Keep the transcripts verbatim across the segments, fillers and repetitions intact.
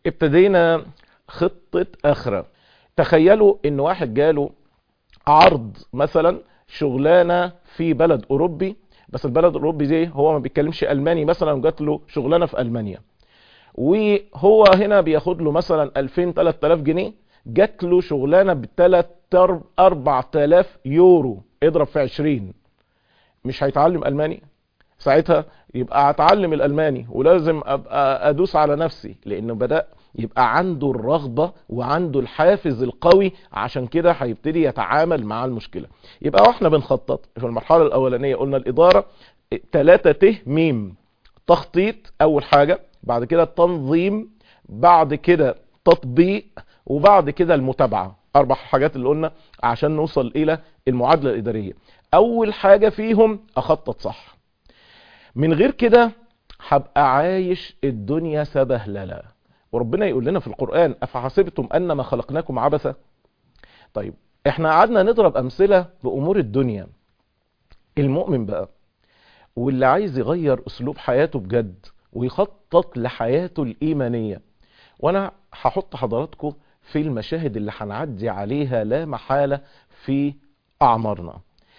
ابتدينا خطة اخرة. تخيلوا ان واحد جاله عرض مثلا شغلانة في بلد اوروبي، بس البلد الاوروبي دي هو ما بيتكلمش الماني مثلا، وجات له شغلانة في المانيا، وهو هنا بياخد له مثلا ألفين تلات آلاف جنيه، جات له شغلانة ب تلاتة أربعة آلاف يورو، اضرب في عشرين. مش هيتعلم الماني ساعتها؟ يبقى هتعلم الالماني، ولازم ابقى ادوس على نفسي، لانه بدأ يبقى عنده الرغبة وعنده الحافز القوي، عشان كده هيبتدي يتعامل مع المشكلة. يبقى واحنا بنخطط في المرحلة الاولانية قلنا الادارة تلاتة ت ميم: تخطيط اول حاجة، بعد كده التنظيم، بعد كده تطبيق، وبعد كده المتابعة. اربع حاجات اللي قلنا عشان نوصل الى المعادلة الادارية. اول حاجة فيهم اخطط صح، من غير كده هبقى عايش الدنيا سبهللة. وربنا يقول لنا في القرآن: افحسبتم انما خلقناكم عبثا. طيب احنا قعدنا نضرب امثلة بامور الدنيا. المؤمن بقى واللي عايز يغير اسلوب حياته بجد ويخطط لحياته الايمانية، وانا هحط حضراتكم في المشاهد اللي هنعدي عليها لا محالة في اعمارنا.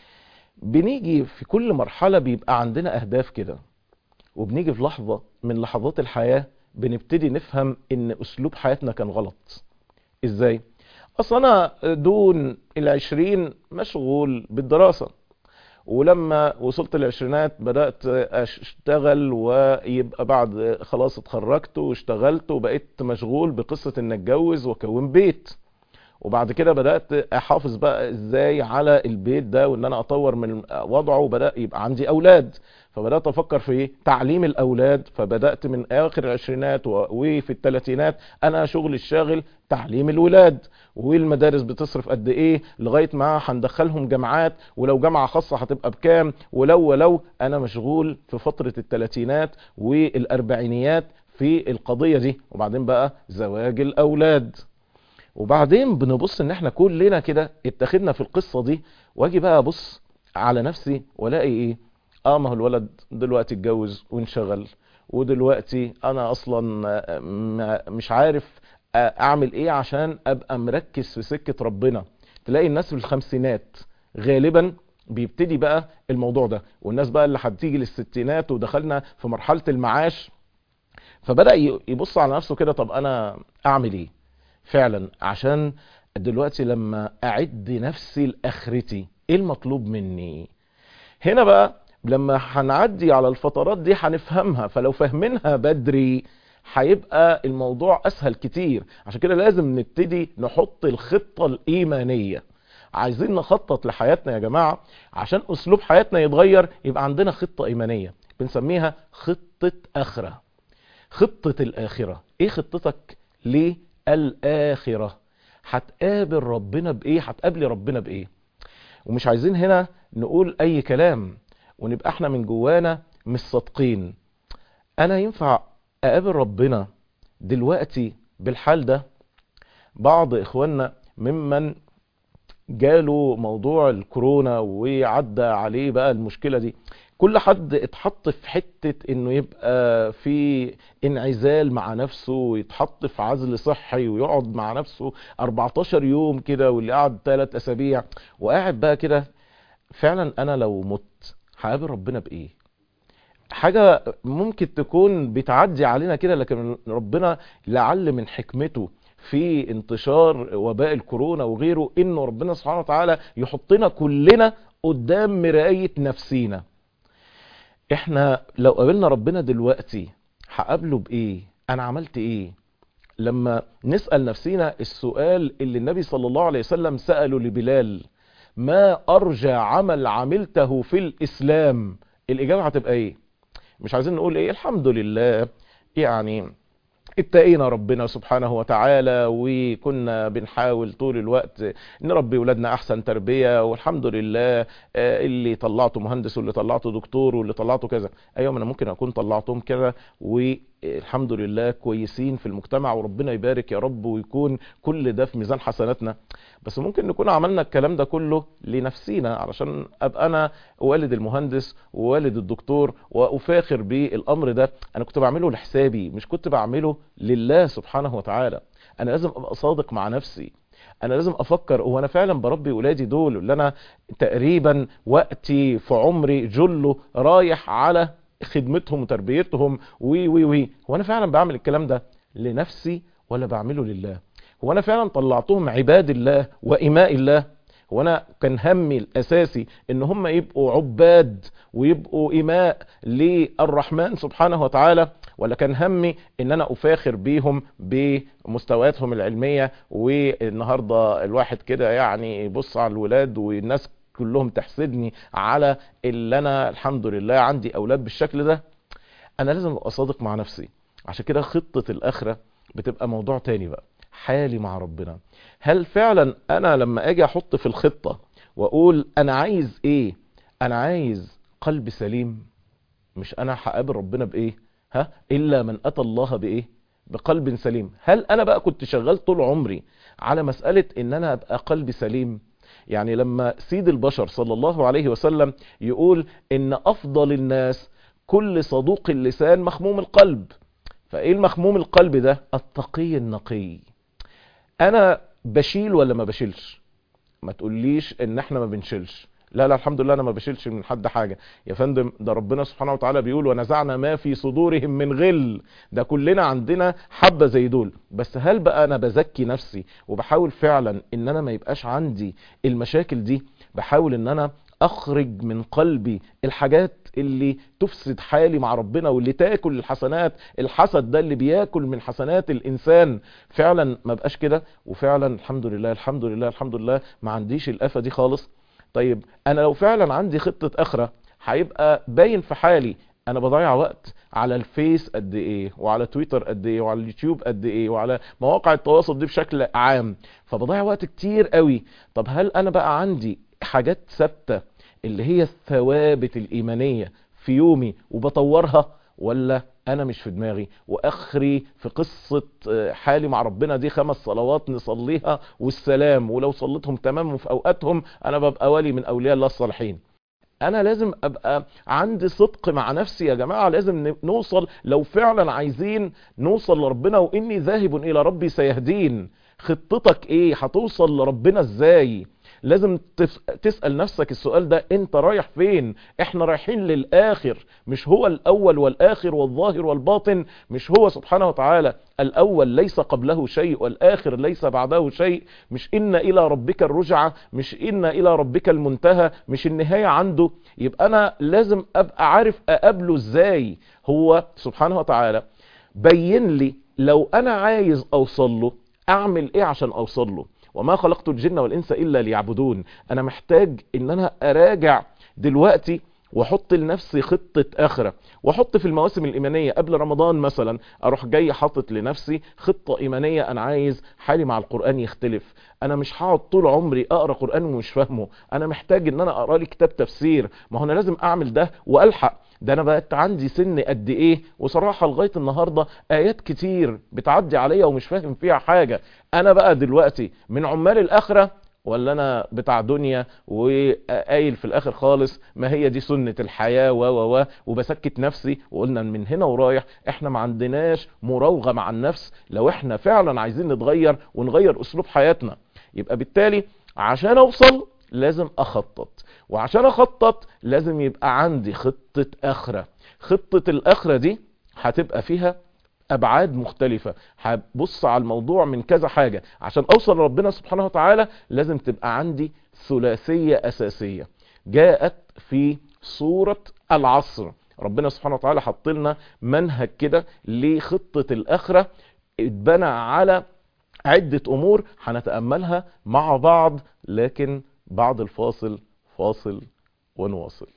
بنيجي في كل مرحلة بيبقى عندنا اهداف كده، وبنيجي في لحظة من لحظات الحياة بنبتدي نفهم ان اسلوب حياتنا كان غلط. ازاي؟ اصلا انا دون العشرين مشغول بالدراسة، ولما وصلت العشرينات بدأت اشتغل، ويبقى بعد خلاص اتخرجت واشتغلت وبقيت مشغول بقصة ان اتجوز واكون بيت، وبعد كده بدأت احافظ بقى ازاي على البيت ده وان انا اطور من وضعه، وبدأ يبقى عندي اولاد، فبدأت افكر في تعليم الاولاد. فبدأت من اخر العشرينات وفي الثلاثينات انا شغل الشاغل تعليم الولاد، والمدارس بتصرف قد ايه، لغاية ما هندخلهم جامعات، ولو جامعة خاصة هتبقى بكام، ولو ولو انا مشغول في فترة الثلاثينات والاربعينيات في القضية دي. وبعدين بقى زواج الاولاد، وبعدين بنبص ان احنا كلنا كده اتخذنا في القصة دي. واجي بقى ابص على نفسي والاقي ايه؟ اه ما هو الولد دلوقتي اتجوز وانشغل، ودلوقتي انا اصلا مش عارف اعمل ايه عشان ابقى مركز في سكة ربنا. تلاقي الناس في الخمسينات غالبا بيبتدي بقى الموضوع ده، والناس بقى اللي هتيجي للستينات ودخلنا في مرحلة المعاش، فبدأ يبص على نفسه كده: طب انا اعمل ايه فعلا عشان دلوقتي لما اعد نفسي لاخرتي؟ ايه المطلوب مني؟ هنا بقى لما هنعدي على الفترات دي هنفهمها، فلو فهمناها بدري هيبقى الموضوع اسهل كتير. عشان كده لازم نبتدي نحط الخطة الايمانية. عايزين نخطط لحياتنا يا جماعة عشان اسلوب حياتنا يتغير، يبقى عندنا خطة ايمانية بنسميها خطة اخرة، خطة الاخرة. ايه خطتك للآخرة؟ هتقابل ربنا بايه؟ هتقابلي ربنا بايه؟ ومش عايزين هنا نقول اي كلام ونبقى احنا من جوانا مش صادقين. انا ينفع اقابل ربنا دلوقتي بالحال ده؟ بعض اخواننا ممن جاله موضوع الكورونا وعدى عليه بقى المشكلة دي، كل حد اتحط في حتة انه يبقى في انعزال مع نفسه، ويتحط في عزل صحي ويقعد مع نفسه أربعتاشر يوم كده، واللي قعد ثلاث اسابيع وقاعد بقى كده. فعلا انا لو مت هقابل ربنا بايه؟ حاجة ممكن تكون بتعدي علينا كده، لكن ربنا لعل من حكمته في انتشار وباء الكورونا وغيره انه ربنا سبحانه وتعالى يحطنا كلنا قدام مراية نفسينا. احنا لو قابلنا ربنا دلوقتي هقابله بايه؟ انا عملت ايه؟ لما نسأل نفسينا السؤال اللي النبي صلى الله عليه وسلم سأله لبلال: ما ارجى عمل عملته في الاسلام؟ الاجابة هتبقى ايه؟ مش عايزين نقول ايه الحمد لله يعني اتقينا ربنا سبحانه وتعالى وكنا بنحاول طول الوقت نربي ولادنا احسن تربية، والحمد لله اللي طلعته مهندس واللي طلعته دكتور واللي طلعته كذا. ايوه انا ممكن اكون طلعتهم كده الحمد لله كويسين في المجتمع وربنا يبارك يا رب ويكون كل ده في ميزان حسناتنا. بس ممكن نكون عملنا الكلام ده كله لنفسينا علشان ابقى انا والد المهندس ووالد الدكتور وافاخر بالامر ده. انا كنت بعمله لحسابي، مش كنت بعمله لله سبحانه وتعالى. انا لازم ابقى صادق مع نفسي. انا لازم افكر هو انا فعلا بربي ولادي دول اللي انا تقريبا وقتي في عمري جله رايح على خدمتهم وتربيتهم وي وي وي هو انا فعلا بعمل الكلام ده لنفسي ولا بعمله لله؟ هو انا فعلا طلعتهم عباد الله وإماء الله؟ هو انا كان همي الاساسي ان هم يبقوا عباد ويبقوا إماء للرحمن سبحانه وتعالى، ولا كان همي ان انا افاخر بيهم بمستوياتهم العلمية؟ والنهاردة الواحد كده يعني يبص على الولاد والناس كلهم تحسدني على اللي انا الحمد لله عندي اولاد بالشكل ده. انا لازم ابقى صادق مع نفسي. عشان كده خطة الاخرة بتبقى موضوع تاني بقى، حالي مع ربنا. هل فعلا انا لما اجي احط في الخطة واقول انا عايز ايه، انا عايز قلب سليم؟ مش انا هقابل ربنا بايه؟ ها الا من اتى الله بايه؟ بقلب سليم. هل انا بقى كنت شغال طول عمري على مسألة ان انا ابقى قلبي سليم؟ يعني لما سيد البشر صلى الله عليه وسلم يقول ان افضل الناس كل صدوق اللسان مخموم القلب. فايه المخموم القلب ده؟ التقي النقي. انا بشيل ولا ما بشيلش؟ ما تقوليش ان احنا ما بنشيلش. لا لا الحمد لله انا ما بشيلش من حد حاجة يا فندم. ده ربنا سبحانه وتعالى بيقول ونزعنا ما في صدورهم من غل. ده كلنا عندنا حبة زي دول. بس هل بقى انا بزكي نفسي وبحاول فعلا ان انا ما يبقاش عندي المشاكل دي؟ بحاول ان انا اخرج من قلبي الحاجات اللي تفسد حالي مع ربنا واللي تاكل الحسنات. الحسد ده اللي بياكل من حسنات الانسان. فعلا ما بقاش كده، وفعلا الحمد لله الحمد لله الحمد لله ما عنديش الآفة دي خالص. طيب انا لو فعلا عندي خطة اخرة هيبقى باين في حالي. انا بضيع وقت على الفيس قد ايه، وعلى تويتر قد ايه، وعلى اليوتيوب قد ايه، وعلى مواقع التواصل دي بشكل عام، فبضيع وقت كتير قوي. طب هل انا بقى عندي حاجات ثابتة اللي هي الثوابت الإيمانية في يومي وبطورها، ولا انا مش في دماغي واخري في قصة حالي مع ربنا دي خمس صلوات نصليها والسلام، ولو صليتهم تمام وفي اوقاتهم انا ببقى ولي من اولياء الله الصالحين؟ انا لازم ابقى عندي صدق مع نفسي يا جماعة. لازم نوصل، لو فعلا عايزين نوصل لربنا، واني ذاهب الى ربي سيهدين. خطتك ايه؟ هتوصل لربنا ازاي؟ لازم تسأل نفسك السؤال ده. انت رايح فين؟ احنا رايحين للآخر. مش هو الأول والآخر والظاهر والباطن؟ مش هو سبحانه وتعالى الأول ليس قبله شيء والآخر ليس بعده شيء؟ مش إن إلى ربك الرجعة؟ مش إن إلى ربك المنتهى؟ مش النهاية عنده؟ يبقى أنا لازم أبقى عارف أقابله إزاي. هو سبحانه وتعالى بين لي لو أنا عايز أوصل له أعمل إيه عشان أوصل له. وما خلقت الجن والإنس إلا ليعبدون. أنا محتاج إن أنا أراجع دلوقتي واحط لنفسي خطة آخرة، واحط في المواسم الإيمانية قبل رمضان مثلا اروح جاي حاطط لنفسي خطة إيمانية. انا عايز حالي مع القرآن يختلف. انا مش هقعد طول عمري اقرا قرآن ومش فاهمه. انا محتاج ان انا اقرا لي كتاب تفسير. ما هو انا لازم اعمل ده والحق. ده انا بقت عندي سن قد ايه، وصراحة لغاية النهاردة ايات كتير بتعدي عليا ومش فاهم فيها حاجة. انا بقى دلوقتي من عمال الاخرة ولا انا بتاع دنيا وقايل في الاخر خالص ما هي دي سنة الحياة و و و وبسكت نفسي؟ وقلنا من هنا ورايح احنا ما عندناش مراوغة مع النفس لو احنا فعلا عايزين نتغير ونغير اسلوب حياتنا. يبقى بالتالي عشان اوصل لازم اخطط، وعشان اخطط لازم يبقى عندي خطة اخرة. خطة الاخرة دي هتبقى فيها ابعاد مختلفة. هبص على الموضوع من كذا حاجة. عشان اوصل لربنا سبحانه وتعالى لازم تبقى عندي ثلاثية اساسية جاءت في سورة العصر. ربنا سبحانه وتعالى حط لنا منهج كده لخطة الاخرة اتبنى على عدة امور هنتأملها مع بعض، لكن بعد الفاصل. فاصل ونواصل.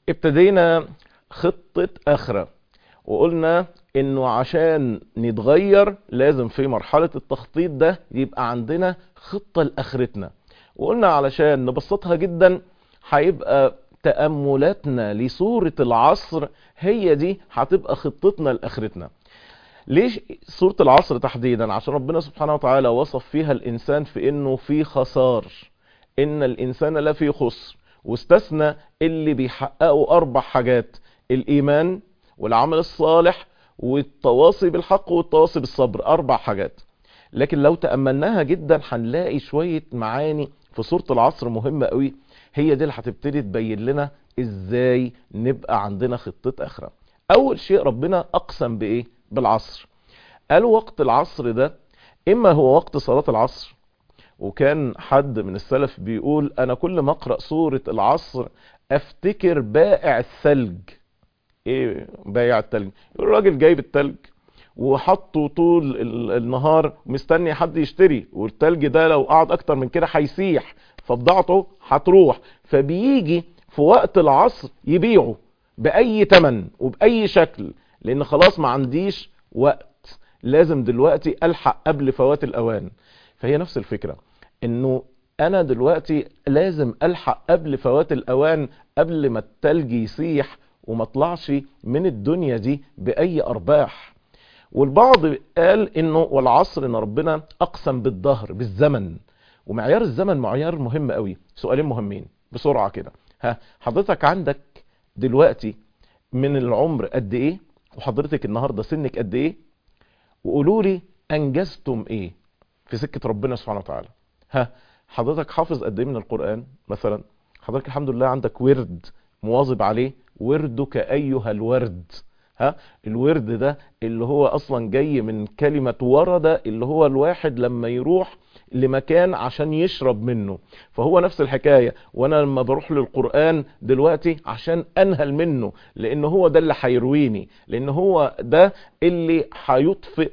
ابتدينا خطة اخرة، وقلنا انه عشان نتغير لازم في مرحلة التخطيط ده يبقى عندنا خطة لاخرتنا. وقلنا علشان نبسطها جدا هيبقى تأملاتنا لسورة العصر هي دي هتبقى خطتنا لاخرتنا. ليش سورة العصر تحديدا؟ عشان ربنا سبحانه وتعالى وصف فيها الانسان في انه في خسار، ان الانسان لفي خسر، واستثنى اللي بيحققوا اربع حاجات: الايمان والعمل الصالح والتواصي بالحق والتواصي بالصبر، اربع حاجات. لكن لو تأملناها جدا هنلاقي شوية معاني في سورة العصر مهمة قوي، هي دي اللي هتبتدي تبين لنا ازاي نبقى عندنا خطة اخرى. اول شيء ربنا اقسم بايه؟ بالعصر. قالوا وقت العصر ده اما هو وقت صلاة العصر، وكان حد من السلف بيقول انا كل ما اقرأ سورة العصر افتكر بائع الثلج. ايه بائع الثلج؟ الراجل جايب الثلج وحطه طول النهار مستني حد يشتري، والثلج ده لو قعد اكتر من كده هيسيح فبضاعته هتروح، فبيجي في وقت العصر يبيعه باي تمن وباي شكل، لان خلاص ما عنديش وقت، لازم دلوقتي الحق قبل فوات الاوان. فهي نفس الفكرة، انه انا دلوقتي لازم الحق قبل فوات الاوان، قبل ما التلج يسيح وما اطلعش من الدنيا دي باي ارباح. والبعض قال انه والعصر ان ربنا اقسم بالدهر، بالزمن، ومعيار الزمن معيار مهم قوي. سؤالين مهمين بسرعة كده، ها حضرتك عندك دلوقتي من العمر قد ايه؟ وحضرتك النهاردة سنك قد ايه؟ وقولوا لي انجزتم ايه في سكة ربنا سبحانه وتعالى. ها حضرتك حافظ قد ايه من القرآن مثلا؟ حضرتك الحمد لله عندك ورد مواظب عليه؟ وردك ايها الورد. ها الورد ده اللي هو اصلا جاي من كلمة ورد، اللي هو الواحد لما يروح لمكان عشان يشرب منه، فهو نفس الحكاية. وانا لما بروح للقرآن دلوقتي عشان انهل منه، لان هو ده اللي هيرويني، لان هو ده اللي هيطفئ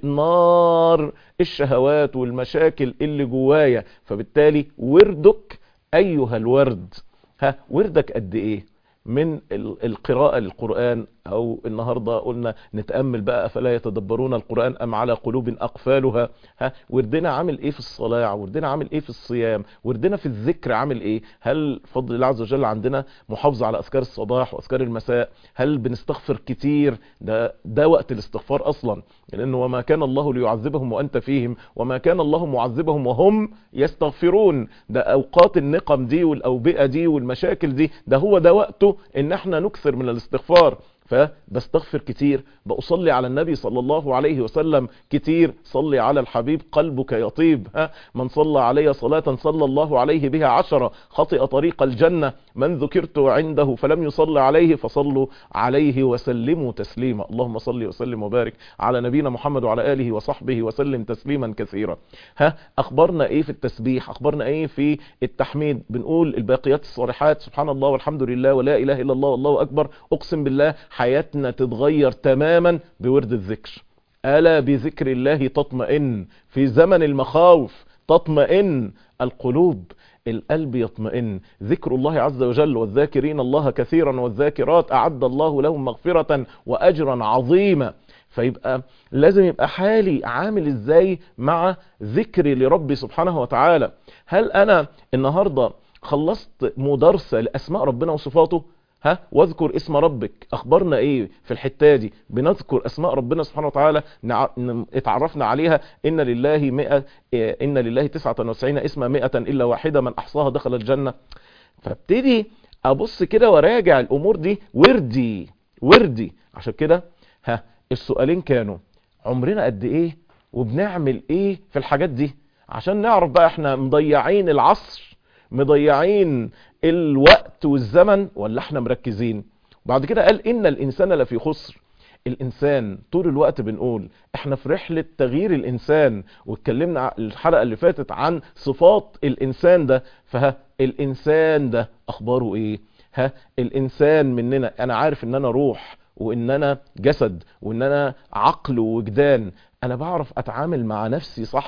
نار الشهوات والمشاكل اللي جوايا. فبالتالي وردك ايها الورد. ها وردك قد ايه من القراءة للقرآن؟ او النهاردة قلنا نتأمل بقى، افلا يتدبرون القرآن ام على قلوب اقفالها. ها وردنا عامل ايه في الصلاة؟ وردنا عامل ايه في الصيام؟ وردنا في الذكر عامل ايه؟ هل فضل الله عز وجل عندنا محافظة على اذكار الصباح واذكار المساء؟ هل بنستغفر كتير؟ ده ده وقت الاستغفار اصلا، لانه وما كان الله ليعذبهم وانت فيهم وما كان الله معذبهم وهم يستغفرون. ده اوقات النقم دي والاوبئة دي والمشاكل دي، ده هو ده وقته ان احنا نكثر من الاستغفار. فبستغفر كتير، بأصلي على النبي صلى الله عليه وسلم كتير، صلي على الحبيب قلبك يطيب. ها من صلى علي صلاة صلى الله عليه بها عشرة خطئ طريق الجنة، من ذكرت عنده فلم يصلي عليه فصلوا عليه وسلموا تسليما. اللهم صل وسلم وبارك على نبينا محمد وعلى آله وصحبه وسلم تسليما كثيرا. ها اخبرنا ايه في التسبيح؟ اخبرنا ايه في التحميد؟ بنقول الباقيات الصالحات سبحان الله والحمد لله ولا اله الا الله والله اكبر. اقسم بالله حياتنا تتغير تماما بورد الذكر. ألا بذكر الله تطمئن، في زمن المخاوف تطمئن القلوب، القلب يطمئن. ذكر الله عز وجل، والذاكرين الله كثيرا والذاكرات أعد الله لهم مغفرة وأجرا عظيما. فيبقى لازم يبقى حالي عامل ازاي مع ذكري لربي سبحانه وتعالى. هل انا النهاردة خلصت مدرسة لأسماء ربنا وصفاته؟ ها واذكر اسم ربك، اخبرنا ايه في الحتة دي؟ بنذكر اسماء ربنا سبحانه وتعالى، نع... اتعرفنا عليها ان لله مئة ان لله تسعة وتسعين اسما مئة الا واحدة من احصاها دخل الجنة. فابتدي ابص كده وراجع الامور دي وردي وردي. عشان كده ها السؤالين كانوا عمرنا قد ايه وبنعمل ايه في الحاجات دي، عشان نعرف بقى احنا مضيعين العصر، مضيعين الوقت والزمن، ولا احنا مركزين. بعد كده قال ان الانسان لفي خسر. الانسان طول الوقت بنقول احنا في رحلة تغيير الانسان، واتكلمنا الحلقة اللي فاتت عن صفات الانسان ده. فها الانسان ده اخباره ايه؟ ها الانسان مننا، انا عارف ان انا روح وان انا جسد وان انا عقل ووجدان، انا بعرف اتعامل مع نفسي صح،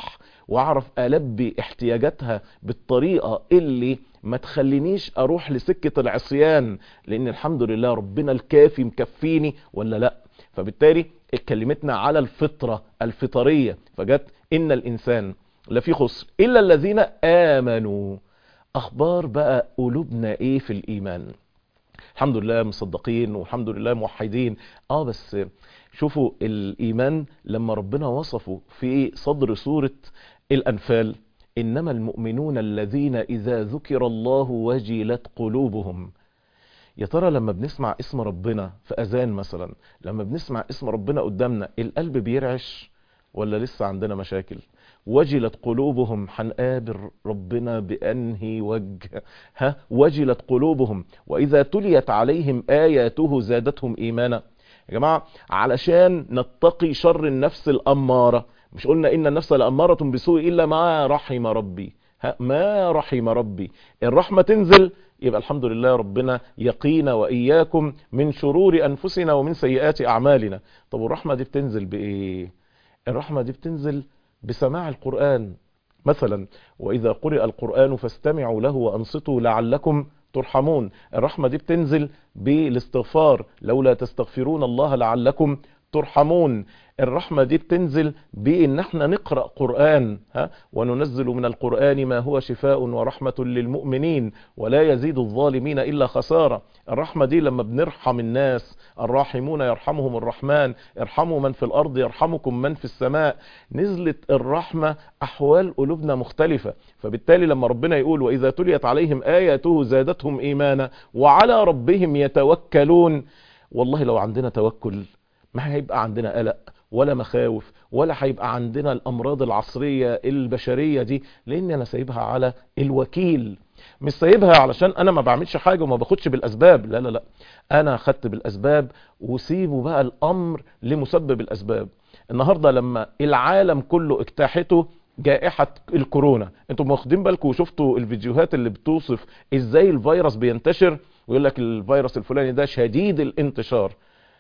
واعرف البي احتياجاتها بالطريقة اللي ما تخلينيش اروح لسكة العصيان، لان الحمد لله ربنا الكافي مكفيني ولا لا. فبالتالي اتكلمتنا على الفطرة الفطرية، فجت ان الانسان لفي خسر الا الذين امنوا. اخبار بقى قلوبنا ايه في الايمان؟ الحمد لله مصدقين والحمد لله موحدين. اه بس شوفوا الايمان لما ربنا وصفه في صدر سورة الانفال، انما المؤمنون الذين اذا ذكر الله وجلت قلوبهم. يا ترى لما بنسمع اسم ربنا في اذان مثلا، لما بنسمع اسم ربنا قدامنا القلب بيرعش ولا لسه عندنا مشاكل؟ وجلت قلوبهم، هنقابل ربنا بأنهي وجه؟ ها وجلت قلوبهم وإذا تليت عليهم آياته زادتهم إيمانا. يا جماعة علشان نتقي شر النفس الأمارة، مش قلنا إن النفس لأمارة بسوء إلا ما رحم ربي؟ ها ما رحم ربي. الرحمة تنزل يبقى الحمد لله ربنا يقينا وإياكم من شرور أنفسنا ومن سيئات أعمالنا. طب والرحمة دي بتنزل بإيه؟ الرحمة دي بتنزل بسماع القرآن مثلا، وإذا قرئ القرآن فاستمعوا له وأنصتوا لعلكم ترحمون. الرحمة دي بتنزل بالاستغفار، لولا تستغفرون الله لعلكم ترحمون. الرحمة دي بتنزل بإن احنا نقرأ قرآن، ها وننزل من القرآن ما هو شفاء ورحمة للمؤمنين ولا يزيد الظالمين إلا خسارة. الرحمة دي لما بنرحم الناس، الراحمون يرحمهم الرحمن، ارحموا من في الأرض يرحمكم من في السماء. نزلت الرحمة أحوال قلوبنا مختلفة. فبالتالي لما ربنا يقول وإذا تليت عليهم آياته زادتهم إيمانا وعلى ربهم يتوكلون، والله لو عندنا توكل ما هيبقى عندنا قلق ولا مخاوف، ولا هيبقى عندنا الأمراض العصرية البشرية دي، لأن أنا سايبها على الوكيل. مش سايبها علشان أنا ما بعملش حاجة وما باخدش بالأسباب، لا لا لا، أنا خدت بالأسباب وسيبوا بقى الأمر لمسبب الأسباب. النهاردة لما العالم كله اجتاحته جائحة الكورونا، انتم واخدين بالكم وشفتوا الفيديوهات اللي بتوصف ازاي الفيروس بينتشر، ويقول لك الفيروس الفلاني ده شديد الانتشار.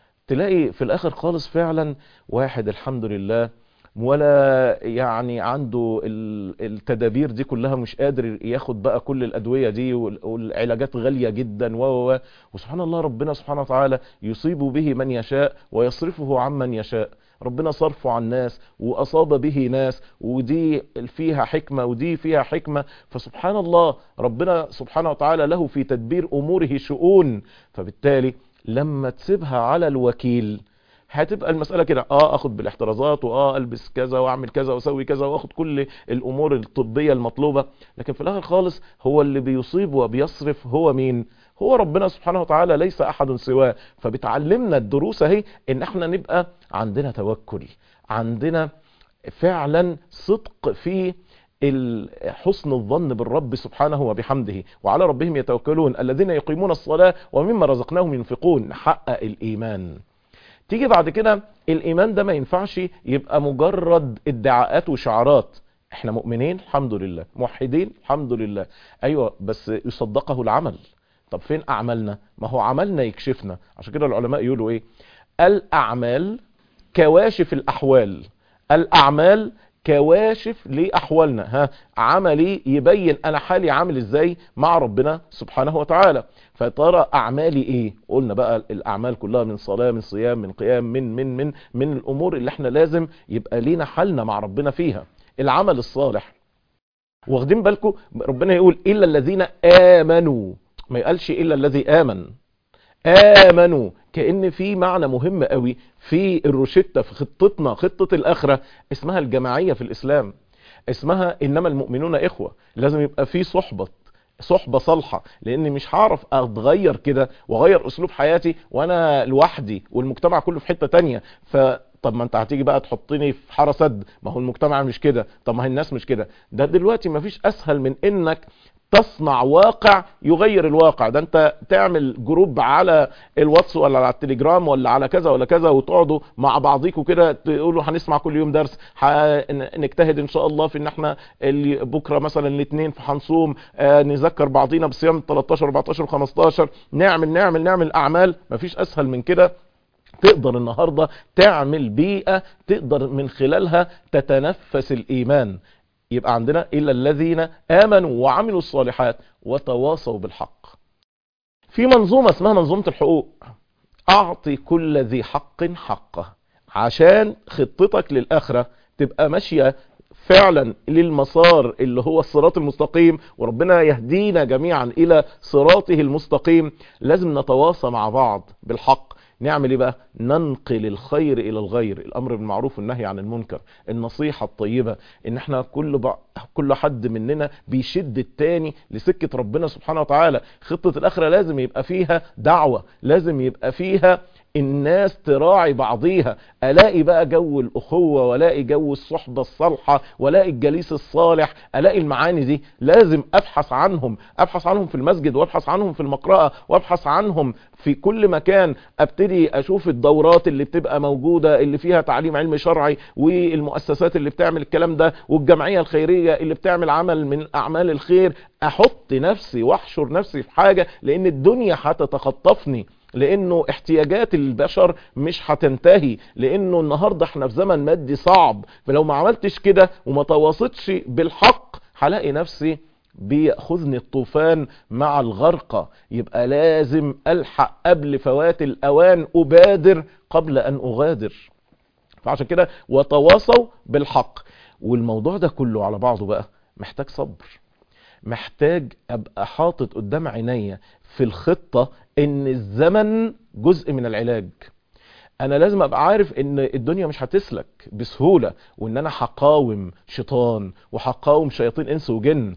تلاقي في الاخر خالص فعلا واحد الحمد لله ولا يعني عنده التدابير دي كلها، مش قادر ياخد بقى كل الادوية دي والعلاجات غالية جدا و وسبحان الله ربنا سبحانه وتعالى يصيب به من يشاء ويصرفه عن من يشاء. ربنا صرفه عن ناس واصاب به ناس، ودي فيها حكمة ودي فيها حكمة. فسبحان الله ربنا سبحانه وتعالى له في تدبير اموره شؤون. فبالتالي لما تسيبها على الوكيل هتبقى المسألة كده، اه اخد بالاحترازات واه البس كذا واعمل كذا واسوي كذا واخد كل الامور الطبية المطلوبة، لكن في الاخر خالص هو اللي بيصيب وبيصرف هو مين؟ هو ربنا سبحانه وتعالى، ليس احد سواه. فبتعلمنا الدروس اهي ان احنا نبقى عندنا توكل، عندنا فعلا صدق في حسن الظن بالرب سبحانه وبحمده، وعلى ربهم يتوكلون الذين يقيمون الصلاة ومما رزقناهم ينفقون. نحقق الإيمان. تيجي بعد كده الإيمان ده ما ينفعش يبقى مجرد ادعاءات وشعارات. احنا مؤمنين الحمد لله، موحدين الحمد لله، ايوه بس يصدقه العمل. طب فين أعمالنا؟ ما هو عملنا يكشفنا. عشان كده العلماء يقولوا ايه؟ الأعمال كواشف الأحوال. الأعمال كواشف لأحوالنا. ها عملي يبين أنا حالي عامل إزاي مع ربنا سبحانه وتعالى. فترى أعمالي إيه؟ قلنا بقى الأعمال كلها من صلاة من صيام من قيام من من من من الأمور اللي احنا لازم يبقى لينا حالنا مع ربنا فيها. العمل الصالح، واخدين بالكم ربنا يقول إلا الذين آمنوا، ما يقالش إلا الذي آمن. آمنوا، كأن في معنى مهم قوي في الروشتة في خطتنا، خطة الآخرة، اسمها الجماعية في الإسلام، اسمها إنما المؤمنون إخوة. لازم يبقى في صحبة صحبة صالحة، لأني مش هعرف أتغير كده وأغير أسلوب حياتي وأنا لوحدي والمجتمع كله في حتة تانية. ف طب ما انت هتيجي بقى تحطني في حارة سد، ما هو المجتمع مش كده، طب ما هي الناس مش كده. ده دلوقتي ما فيش أسهل من إنك تصنع واقع يغير الواقع. ده انت تعمل جروب على الواتس ولا على التليجرام ولا على كذا ولا كذا، وتقعدوا مع بعضيكوا كده تقولوا هنسمع كل يوم درس، نجتهد ان شاء الله في ان احنا بكره مثلا الاثنين فهنصوم، آه نذكر بعضينا بصيام تلتاشر اربعتاشر خمستاشر، نعمل نعمل نعمل اعمال. مفيش اسهل من كده. تقدر النهاردة تعمل بيئة تقدر من خلالها تتنفس الإيمان. يبقى عندنا إلا الذين آمنوا وعملوا الصالحات وتواصوا بالحق. في منظومة اسمها منظومة الحقوق، أعطي كل ذي حق حقه، عشان خطتك للآخرة تبقى ماشية فعلا للمسار اللي هو الصراط المستقيم، وربنا يهدينا جميعا إلى صراطه المستقيم. لازم نتواصى مع بعض بالحق. نعمل ايه بقى؟ ننقل الخير الى الغير، الامر بالمعروف والنهي عن المنكر، النصيحة الطيبة، ان احنا كل بع... كل حد مننا بيشد التاني لسكة ربنا سبحانه وتعالى. خطة الاخرة لازم يبقى فيها دعوة، لازم يبقى فيها الناس تراعي بعضيها، الاقي بقى جو الاخوة، والاقي جو الصحبة الصالحة، والاقي الجليس الصالح، الاقي المعاني دي لازم ابحث عنهم، ابحث عنهم في المسجد، وابحث عنهم في المقرأة، وابحث عنهم في كل مكان. ابتدي اشوف الدورات اللي بتبقى موجودة اللي فيها تعليم علم شرعي، والمؤسسات اللي بتعمل الكلام ده، والجمعية الخيرية اللي بتعمل عمل من اعمال الخير. احط نفسي واحشر نفسي في حاجة، لان الدنيا هتتخطفني، لانه احتياجات البشر مش هتنتهي، لانه النهاردة احنا في زمن مادي صعب. فلو ما عملتش كده وما تواصلتش بالحق هلاقي نفسي بيأخذني الطوفان مع الغرقة. يبقى لازم ألحق قبل فوات الأوان، أبادر قبل أن أغادر. فعشان كده وتواصوا بالحق. والموضوع ده كله على بعضه بقى محتاج صبر، محتاج أبقى حاطط قدام عينيا في الخطة ان الزمن جزء من العلاج. انا لازم ابقى عارف ان الدنيا مش هتسلك بسهولة، وان انا هقاوم شيطان، وهقاوم شياطين انس وجن،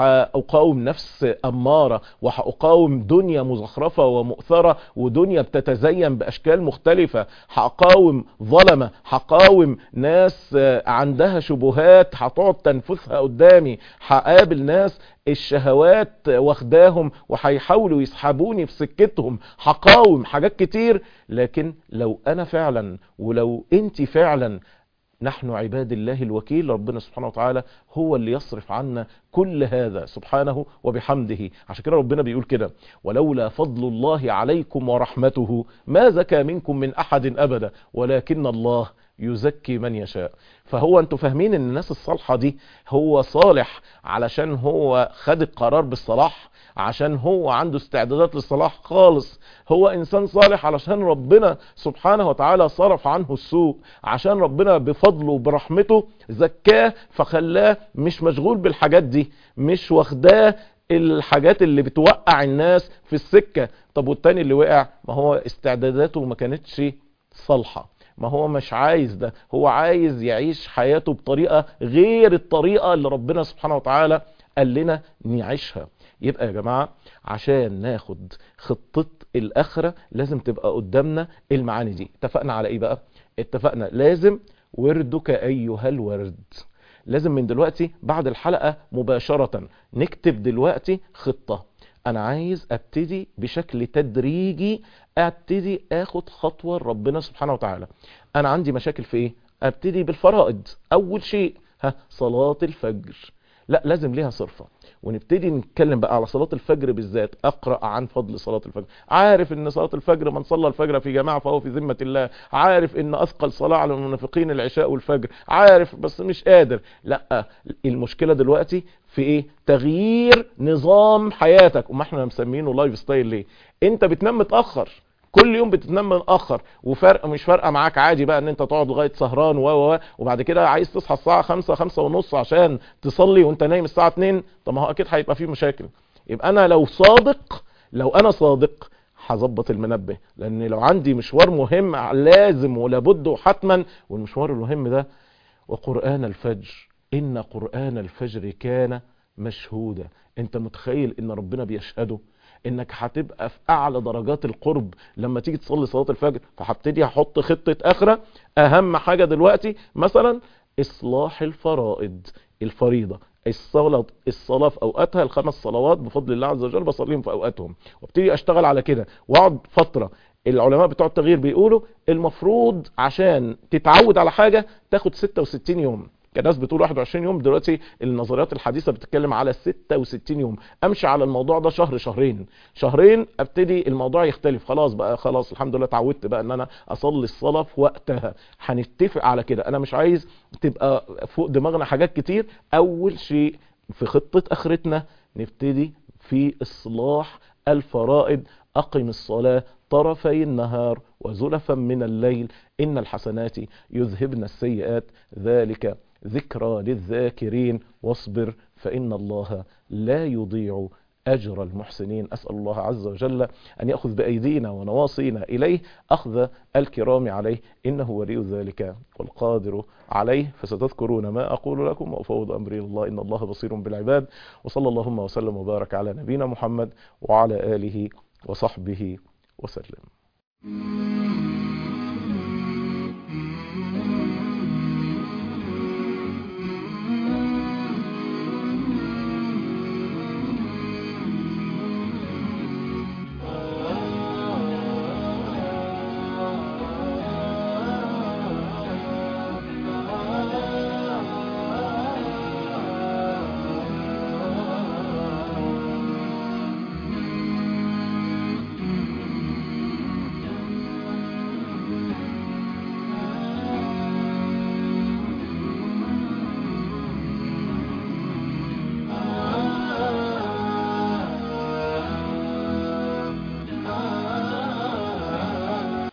وهقاوم نفس امارة، وهقاوم دنيا مزخرفة ومؤثرة، ودنيا بتتزين باشكال مختلفة، هقاوم ظلمة، هقاوم ناس عندها شبهات هتقعد تنفثها قدامي، هقابل ناس الشهوات واخداهم وهيحاولوا يسحبوني في سكتهم، هقاوم حاجات كتير. لكن لو انا فعلا ولو انت فعلا، نحن عباد الله الوكيل، ربنا سبحانه وتعالى هو اللي يصرف عنا كل هذا سبحانه وبحمده. عشان كده ربنا بيقول كده: ولولا فضل الله عليكم ورحمته ما زكى منكم من احد ابدا ولكن الله يزكي من يشاء. فهو انتوا فاهمين ان الناس الصالحة دي هو صالح علشان هو خد القرار بالصلاح، عشان هو عنده استعدادات للصلاح خالص. هو انسان صالح علشان ربنا سبحانه وتعالى صرف عنه السوء، عشان ربنا بفضله وبرحمته زكاه، فخلاه مش مشغول بالحاجات دي، مش واخداه الحاجات اللي بتوقع الناس في السكة. طب والتاني اللي وقع، ما هو استعداداته ما كانتش صالحة، ما هو مش عايز ده، هو عايز يعيش حياته بطريقة غير الطريقة اللي ربنا سبحانه وتعالى قال لنا نعيشها. يبقى يا جماعة عشان ناخد خطة الآخرة لازم تبقى قدامنا المعاني دي. اتفقنا على ايه بقى؟ اتفقنا لازم وردك ايها الورد، لازم من دلوقتي بعد الحلقة مباشرة نكتب دلوقتي خطة. انا عايز ابتدي بشكل تدريجي، ابتدي اخد خطوة ربنا سبحانه وتعالى. انا عندي مشاكل في ايه؟ ابتدي بالفرائض. اول شيء ها صلاة الفجر، لا لازم ليها صرفة، ونبتدي نتكلم بقى على صلاة الفجر بالذات. اقرأ عن فضل صلاة الفجر، عارف ان صلاة الفجر من صلى الفجر في جماعة فهو في ذمة الله، عارف ان اثقل صلاة على المنافقين العشاء والفجر، عارف بس مش قادر. لا، المشكلة دلوقتي في ايه؟ تغيير نظام حياتك. وما احنا مسمينه لايف ستايل ليه؟ انت بتنام متأخر، كل يوم بتنام متأخر، وفرق مش فارقه معاك، عادي بقى ان انت تقعد لغايه سهران و و وبعد كده عايز تصحى الساعه خمسة خمسة ونص عشان تصلي وانت نايم الساعه اتنين. طب ما هو اكيد هيبقى فيه مشاكل. يبقى انا لو صادق، لو انا صادق هظبط المنبه، لان لو عندي مشوار مهم لازم ولابد وحتما، والمشوار المهم ده وقرآن الفجر ان قرآن الفجر كان مشهودا. انت متخيل ان ربنا بيشهده؟ انك هتبقى في اعلى درجات القرب لما تيجي تصلي صلاة الفجر. فهبتدي احط خطة اخرة. اهم حاجة دلوقتي مثلا اصلاح الفرائض، الفريضة، الصلاة الصلاة في اوقاتها، الخمس صلوات بفضل الله عز وجل بصليهم في اوقاتهم، وابتدي اشتغل على كده واقعد فترة. العلماء بتوع التغيير بيقولوا المفروض عشان تتعود على حاجة تاخد ستة وستين يوم، كان ناس بتقول واحد وعشرين يوم، دلوقتي النظريات الحديثة بتتكلم على ستة وستين يوم. امشي على الموضوع ده شهر شهرين شهرين ابتدي الموضوع يختلف، خلاص بقى خلاص الحمد لله اتعودت بقى ان انا اصلي الصلاة في وقتها. هنتفق على كده. انا مش عايز تبقى فوق دماغنا حاجات كتير. اول شيء في خطة اخرتنا نبتدي في اصلاح الفرائض. اقم الصلاة طرفي النهار وزلفا من الليل إن الحسنات يذهبن السيئات ذلك ذكرى للذاكرين واصبر فإن الله لا يضيع أجر المحسنين. أسأل الله عز وجل أن يأخذ بأيدينا ونواصينا إليه أخذ الكرام عليه، إنه ولي ذلك والقادر عليه. فستذكرون ما أقول لكم وأفوض أمري إلى الله إن الله بصير بالعباد. وصلى اللهم وسلم وبارك على نبينا محمد وعلى آله وصحبه وسلم.